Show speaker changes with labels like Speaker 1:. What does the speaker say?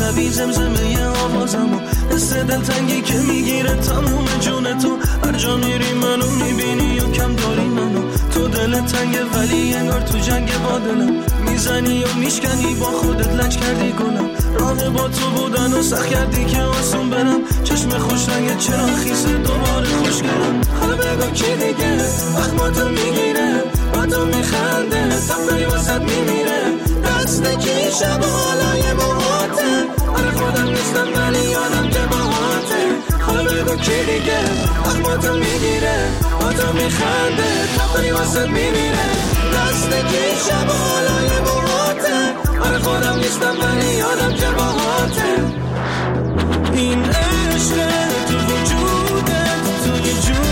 Speaker 1: شبیه زمزمه یه آوازمو، حس دلتنگی که میگیره تموم جون تو. هر جا میری منو میبینی یا کم داری منو، تو دل تنگه ولی انگار تو جنگ با دلم، میزنی و میشکنی با خودت لج کردی گلم. راه با تو بودن و سخت کردی که آسون برم، چشم خوش رنگ چرا خیسه دوباره خوشگلم. حالا بگو کی دیگه وقت با تو میگیره، با تو میخنده تفری واسد میمیره، دست کی شب و حالای باهاته. آره خودم نیستم ولی یادم که باهاته. حالا بگو کی دیگه وقت با تو میگیره، با تو میخنده تفری واسد میمیره، دست کی شب و حالای باهاته. آره خودم نیستم ولی یادم که باهاته. این عشق تو وجودت توی جون